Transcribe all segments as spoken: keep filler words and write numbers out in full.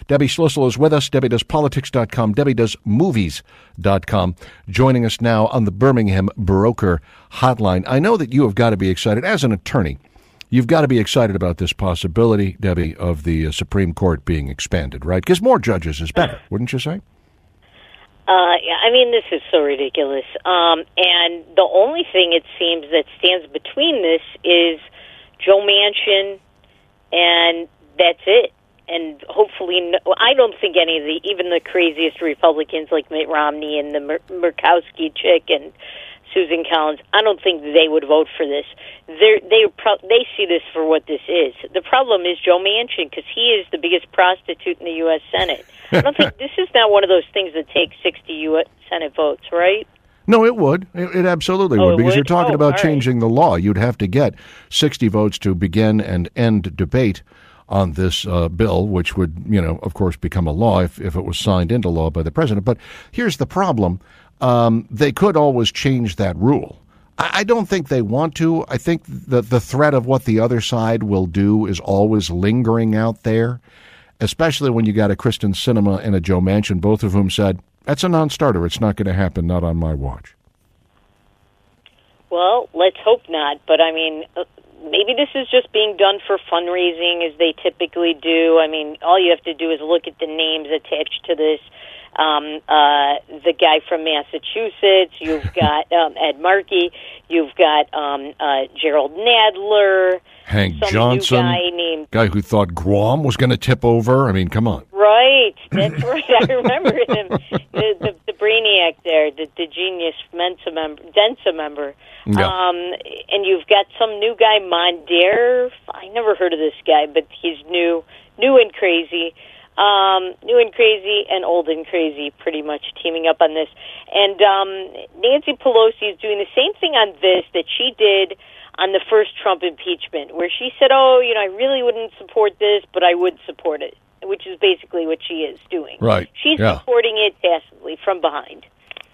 Debbie Schlussel is with us. Debbie does politics dot com. Debbie does movies dot com. Joining us now on the Birmingham Broker Hotline. I know that you have got to be excited as an attorney. You've got to be excited about this possibility, Debbie, of the uh, Supreme Court being expanded, right? Because more judges is better, wouldn't you say? Uh, yeah, I mean, this is so ridiculous. Um, and the only thing, it seems, that stands between this is Joe Manchin, and that's it. And hopefully, no, I don't think any of the, even the craziest Republicans like Mitt Romney and the Mur- Murkowski chick and Susan Collins, I don't think they would vote for this. They're, they pro- they see this for what this is. The problem is Joe Manchin, because he is the biggest prostitute in the U S Senate. I don't think this is not one of those things that takes sixty U S Senate votes, right? No, it would. It, it absolutely oh, would, it because would? you're talking oh, about right. changing the law. You'd have to get sixty votes to begin and end debate on this uh, bill, which would, you know, of course, become a law if, if it was signed into law by the president. But here's the problem. Um, they could always change that rule. I, I don't think they want to. I think that the threat of what the other side will do is always lingering out there, especially when you got a Kristen Sinema and a Joe Manchin, both of whom said, that's a non-starter. It's not going to happen, not on my watch. Well, let's hope not. But, I mean, maybe this is just being done for fundraising, as they typically do. I mean, all you have to do is look at the names attached to this. Um, uh, the guy from Massachusetts, you've got um, Ed Markey, you've got um, uh, Gerald Nadler, Hank some Johnson, new guy named guy who thought Guam was going to tip over. I mean, come on. Right, that's right. I remember him, the, the the brainiac there, the, the genius Mensa member, Densa member. Yeah. Um, and you've got some new guy, Mondare. I never heard of this guy, but he's new, new and crazy. Um, new and crazy and old and crazy, pretty much teaming up on this. And um, Nancy Pelosi is doing the same thing on this that she did on the first Trump impeachment, where she said, oh, you know, I really wouldn't support this, but I would support it, which is basically what she is doing. Right. She's yeah. supporting it tacitly from behind.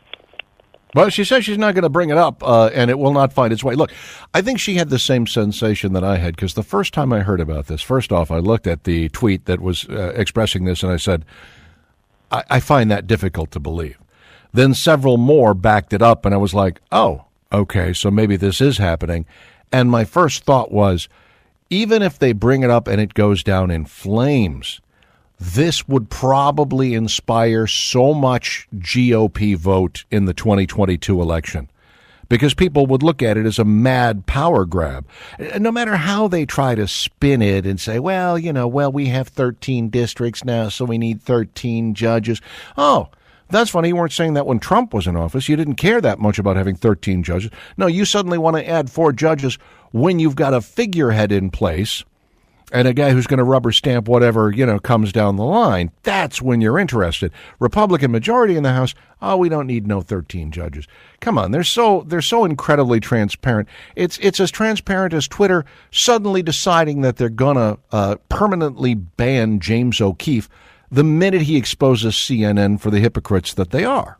Well, she says she's not going to bring it up, uh, and it will not find its way. Look, I think she had the same sensation that I had, because the first time I heard about this, first off, I looked at the tweet that was uh, expressing this, and I said, I-, I find that difficult to believe. Then several more backed it up, and I was like, oh, okay, so maybe this is happening. And my first thought was, even if they bring it up and it goes down in flames, this would probably inspire so much G O P vote in the twenty twenty-two election, because people would look at it as a mad power grab. No matter how they try to spin it and say, well, you know, well, we have thirteen districts now, so we need thirteen judges. Oh, that's funny. You weren't saying that when Trump was in office. You didn't care that much about having thirteen judges. No, you suddenly want to add four judges when you've got a figurehead in place and a guy who's going to rubber stamp whatever, you know, comes down the line. That's when you're interested. Republican majority in the House, oh, we don't need no thirteen judges. Come on, they're so they're so incredibly transparent. It's it's as transparent as Twitter suddenly deciding that they're going to uh, permanently ban James O'Keefe the minute he exposes C N N for the hypocrites that they are.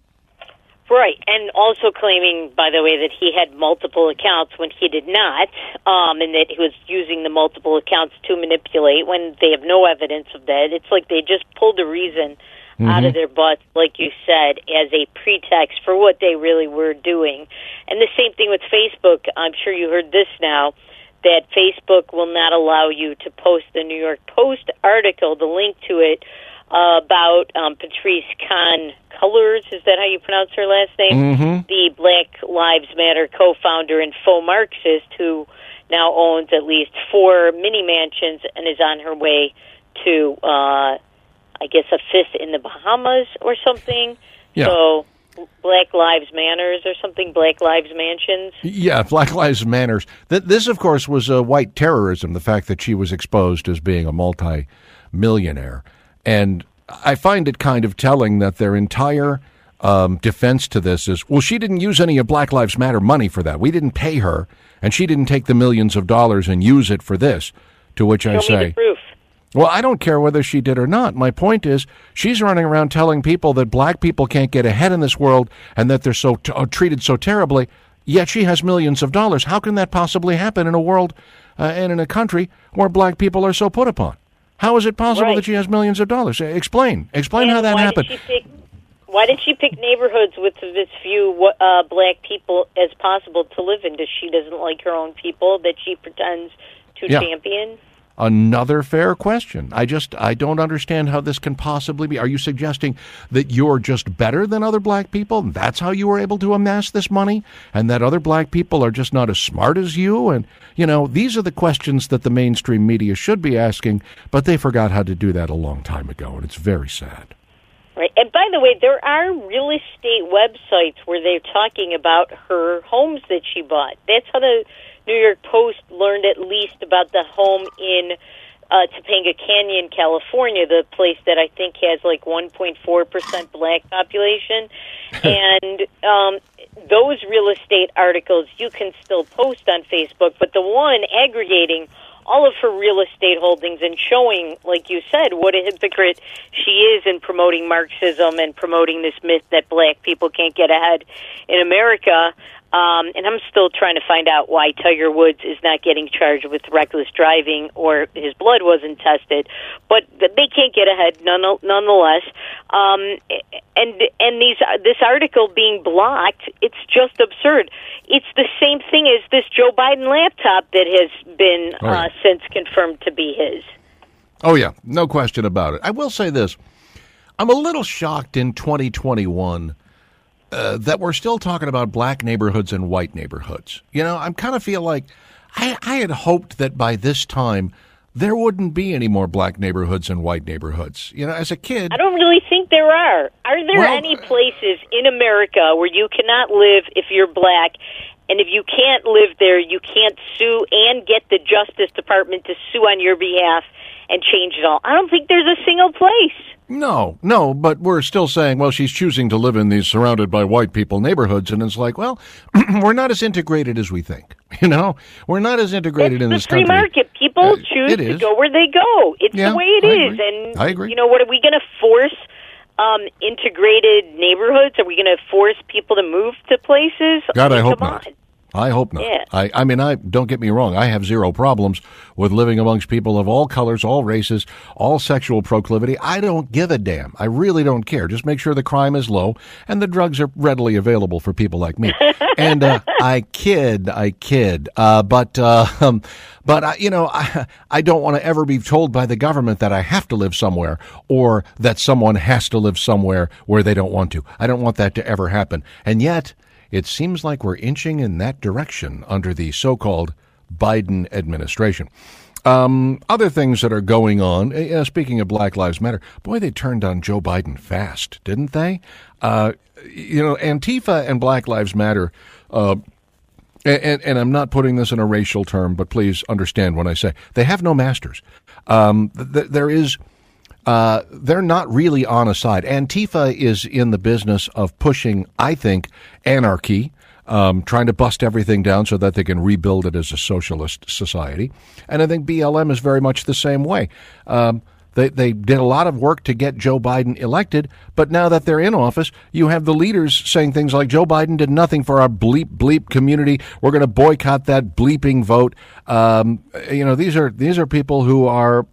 Right, and also claiming, by the way, that he had multiple accounts when he did not, um, and that he was using the multiple accounts to manipulate when they have no evidence of that. It's like they just pulled a reason mm-hmm. out of their butts, like you said, as a pretext for what they really were doing. And the same thing with Facebook. I'm sure you heard this now, that Facebook will not allow you to post the New York Post article, the link to it, uh, about um, Patrice Kahn Colors, is that how you pronounce her last name? Mm-hmm. The Black Lives Matter co-founder and faux Marxist who now owns at least four mini mansions and is on her way to, uh, I guess, a fifth in the Bahamas or something. Yeah. So Black Lives Manners or something, Black Lives Mansions. Yeah, Black Lives Manners. This, of course, was uh, white terrorism, the fact that she was exposed as being a multi-millionaire. And I find it kind of telling that their entire um, defense to this is, well, she didn't use any of Black Lives Matter money for that. We didn't pay her, and she didn't take the millions of dollars and use it for this, to which I Show say, me the proof. Well, I don't care whether she did or not. My point is, she's running around telling people that black people can't get ahead in this world and that they're so t- uh, treated so terribly, yet she has millions of dollars. How can that possibly happen in a world uh, and in a country where black people are so put upon? How is it possible Right. that she has millions of dollars? Explain. Explain And how that why happened. Did she pick, why did she pick neighborhoods with as few uh, black people as possible to live in? Does she doesn't like her own people that she pretends to Yeah. champion? Another fair question. I just, I don't understand how this can possibly be. Are you suggesting that you're just better than other black people? And that's how you were able to amass this money? And that other black people are just not as smart as you? And, you know, these are the questions that the mainstream media should be asking, but they forgot how to do that a long time ago, and it's very sad. Right. And by the way, there are real estate websites where they're talking about her homes that she bought. That's how the New York Post learned at least about the home in uh, Topanga Canyon, California, the place that I think has like one point four percent black population. And um, those real estate articles you can still post on Facebook, but the one aggregating all of her real estate holdings and showing, like you said, what a hypocrite she is in promoting Marxism and promoting this myth that black people can't get ahead in America. Um, and I'm still trying to find out why Tiger Woods is not getting charged with reckless driving or his blood wasn't tested. But they can't get ahead none, nonetheless. Um, and and these this article being blocked, it's just absurd. It's the same thing as this Joe Biden laptop that has been Oh, yeah. uh, since confirmed to be his. Oh, yeah, no question about it. I will say this. I'm a little shocked in twenty twenty-one uh, that we're still talking about black neighborhoods and white neighborhoods. You know, I kind of feel like I, I had hoped that by this time there wouldn't be any more black neighborhoods and white neighborhoods. You know, as a kid... I don't really think there are. Are there Well, any places in America where you cannot live if you're black, and if you can't live there, you can't sue and get the Justice Department to sue on your behalf and change it all? I don't think there's a single place. No, no, but we're still saying, well, she's choosing to live in these surrounded by white people neighborhoods, and it's like, well, we're not as integrated as we think. You know, we're not as integrated It's in the this free country. market. People Uh, choose it to is. go where they go. It's Yeah, the way it I is. agree. And I agree. you know, what are we going to force? Um, integrated neighborhoods? Are we going to force people to move to places? God, I mean, hope come not. on. I hope not. Yeah. I, I mean, I don't get me wrong. I have zero problems with living amongst people of all colors, all races, all sexual proclivity. I don't give a damn. I really don't care. Just make sure the crime is low and the drugs are readily available for people like me. And uh, I kid, I kid. Uh, but uh, um, but I, you know, I, I don't want to ever be told by the government that I have to live somewhere or that someone has to live somewhere where they don't want to. I don't want that to ever happen. And yet, it seems like we're inching in that direction under the so-called Biden administration. Um, other things that are going on, uh, speaking of Black Lives Matter, boy, they turned on Joe Biden fast, didn't they? Uh, you know, Antifa and Black Lives Matter, uh, and, and I'm not putting this in a racial term, but please understand when I say they have no masters. Um, th- there is... Uh, they're not really on a side. Antifa is in the business of pushing, I think, anarchy, um, trying to bust everything down so that they can rebuild it as a socialist society. And I think B L M is very much the same way. Um, they, they did a lot of work to get Joe Biden elected, but now that they're in office, you have the leaders saying things like, Joe Biden did nothing for our bleep, bleep community. We're going to boycott that bleeping vote. Um, you know, these are these are people who are...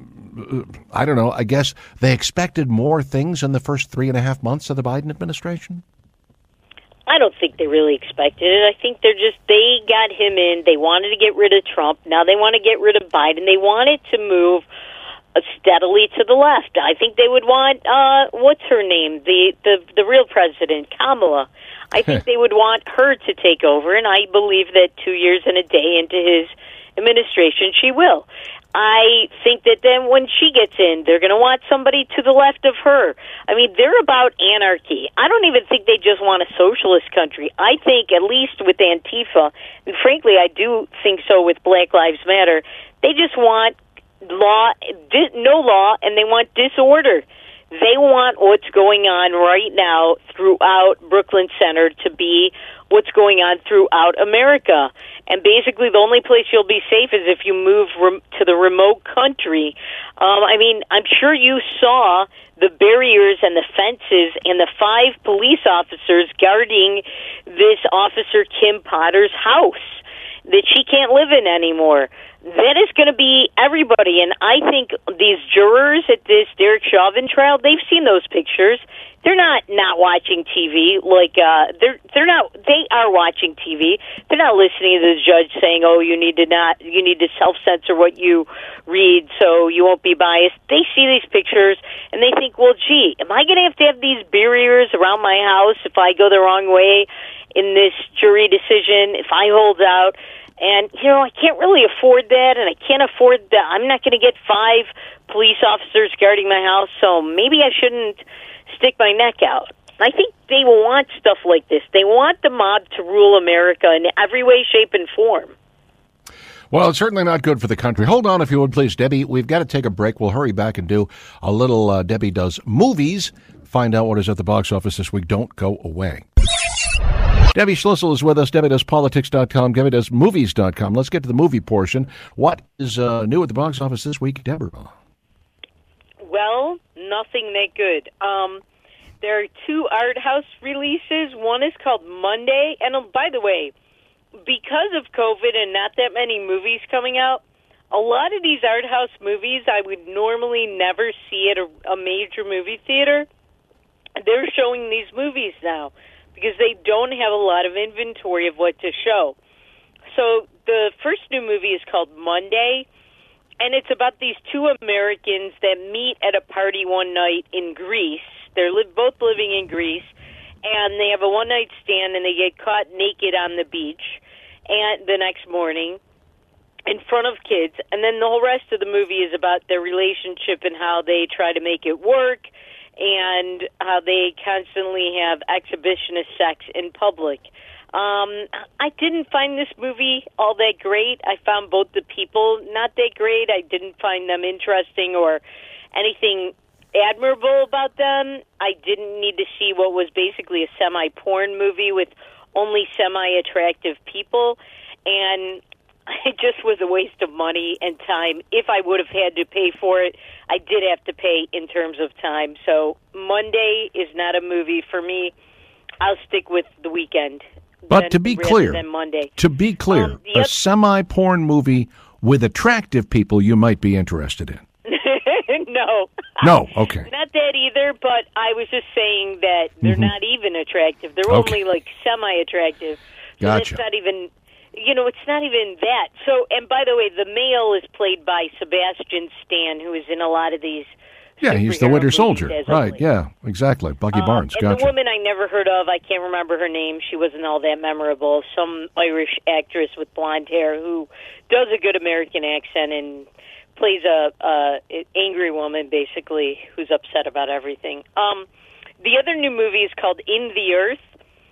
I don't know, I guess they expected more things in the first three and a half months of the Biden administration? I don't think they really expected it. I think they're just, they got him in. They wanted to get rid of Trump. Now they want to get rid of Biden. They wanted to move uh, steadily to the left. I think they would want, uh, what's her name? The, the, the real president, Kamala. I think they would want her to take over, and I believe that two years and a day into his administration, she will. I think that then when she gets in, they're going to want somebody to the left of her. I mean, they're about anarchy. I don't even think they just want a socialist country. I think, at least with Antifa, and frankly, I do think so with Black Lives Matter, they just want law, di- no law, and they want disorder. They want what's going on right now throughout Brooklyn Center to be what's going on throughout America. And basically the only place you'll be safe is if you move rem- to the remote country. Um, I mean, I'm sure you saw the barriers and the fences and the five police officers guarding this officer Kim Potter's house. that she can't live in anymore. That is going to be everybody, and I think these jurors at this Derek Chauvin trial, they've seen those pictures. They're not not watching T V like uh, they're they're not. They are watching T V. They're not listening to the judge saying, "Oh, you need to not you need to self censor what you read so you won't be biased." They see these pictures and they think, "Well, gee, am I going to have to have these barriers around my house if I go the wrong way in this jury decision? If I hold out?" And, you know, I can't really afford that, and I can't afford that. I'm not going to get five police officers guarding my house, so maybe I shouldn't stick my neck out. I think they want stuff like this. They want the mob to rule America in every way, shape, and form. Well, it's certainly not good for the country. Hold on, if you would, please, Debbie. We've got to take a break. We'll hurry back and do a little uh, Debbie Does Movies. Find out what is at the box office this week. Don't go away. Debbie Schlissel is with us, Debbie Does Politics dot com, Debbie Does Movies dot com. Let's get to the movie portion. What is uh, new at the box office this week, Deborah? Well, nothing that good. Um, there are two art house releases. One is called Monday. And uh, by the way, because of COVID and not that many movies coming out, a lot of these art house movies I would normally never see at a, a major movie theater. They're showing these movies now because they don't have a lot of inventory of what to show. So the first new movie is called Monday, and it's about these two Americans that meet at a party one night in Greece. They're li- both living in Greece, and they have a one-night stand, and they get caught naked on the beach and the next morning in front of kids. And then the whole rest of the movie is about their relationship and how they try to make it work, and how they constantly have exhibitionist sex in public. Um, I didn't find this movie all that great. I found both the people not that great. I didn't find them interesting or anything admirable about them. I didn't need to see what was basically a semi-porn movie with only semi-attractive people. And it just was a waste of money and time. If I would have had to pay for it, I did have to pay in terms of time. So Monday is not a movie for me. I'll stick with The Weekend. But than, to be clear, than Monday. to be clear, um, a semi-porn movie with attractive people you might be interested in. No. No, okay. Not that either, but I was just saying that they're Mm-hmm. not even attractive. They're Okay. only like semi-attractive. So Gotcha. It's not even, you know, it's not even that. So, and by the way, the male is played by Sebastian Stan, who is in a lot of these. Yeah, he's the superhero Winter movies Soldier. as of Right, late. yeah, exactly. Bucky Um, Barnes, and gotcha. the woman I never heard of, I can't remember her name. She wasn't all that memorable. Some Irish actress with blonde hair who does a good American accent and plays a, a angry woman, basically, who's upset about everything. Um, the other new movie is called In the Earth.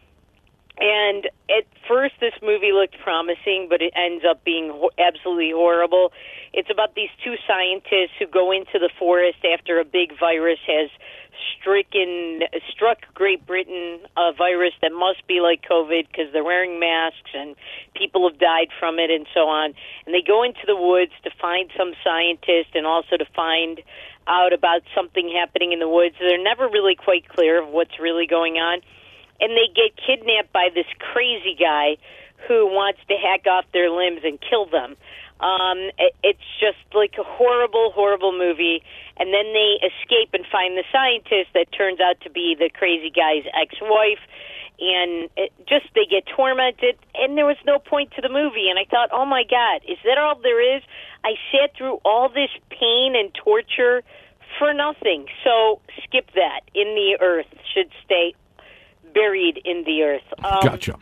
And at first, this movie looked promising, but it ends up being ho- absolutely horrible. It's about these two scientists who go into the forest after a big virus has stricken, struck Great Britain, a virus that must be like COVID because they're wearing masks and people have died from it and so on. And they go into the woods to find some scientist and also to find out about something happening in the woods. They're never really quite clear of what's really going on. And they get kidnapped by this crazy guy who wants to hack off their limbs and kill them. Um, it, it's just like a horrible, horrible movie. And then they escape and find the scientist that turns out to be the crazy guy's ex-wife. And it just they get tormented. And there was no point to the movie. And I thought, oh, my God, is that all there is? I sat through all this pain and torture for nothing. So skip that. In the Earth should stay buried in the earth. Um, Gotcha.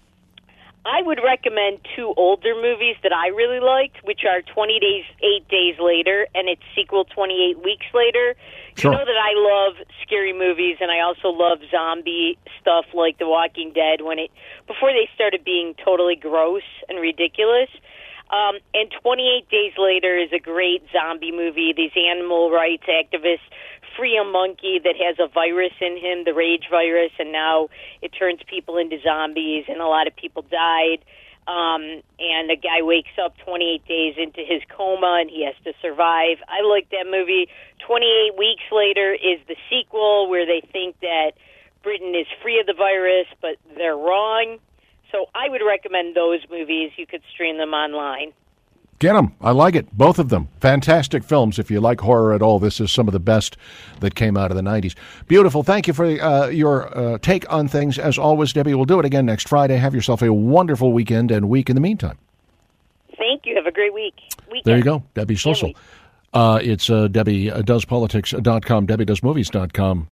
I would recommend two older movies that I really liked, which are twenty days, eight days later, and its sequel, twenty-eight weeks later. Sure. You know that I love scary movies, and I also love zombie stuff like The Walking Dead. When it before they started being totally gross and ridiculous. Um, and twenty-eight days later is a great zombie movie. These animal rights activists free a monkey that has a virus in him, the rage virus, and now it turns people into zombies, and a lot of people died. Um, and the guy wakes up twenty-eight days into his coma, and he has to survive. I like that movie. twenty-eight weeks later is the sequel where they think that Britain is free of the virus, but they're wrong. So I would recommend those movies. You could stream them online. Get them. I like it. Both of them. Fantastic films. If you like horror at all, this is some of the best that came out of the nineties. Beautiful. Thank you for uh, your uh, take on things. As always, Debbie, we'll do it again next Friday. Have yourself a wonderful weekend and week in the meantime. Thank you. Have a great week. Weekend. There you go. Debbie Schlussel. Uh, it's uh, Debbie Does Politics dot com, Debbie Does Movies dot com.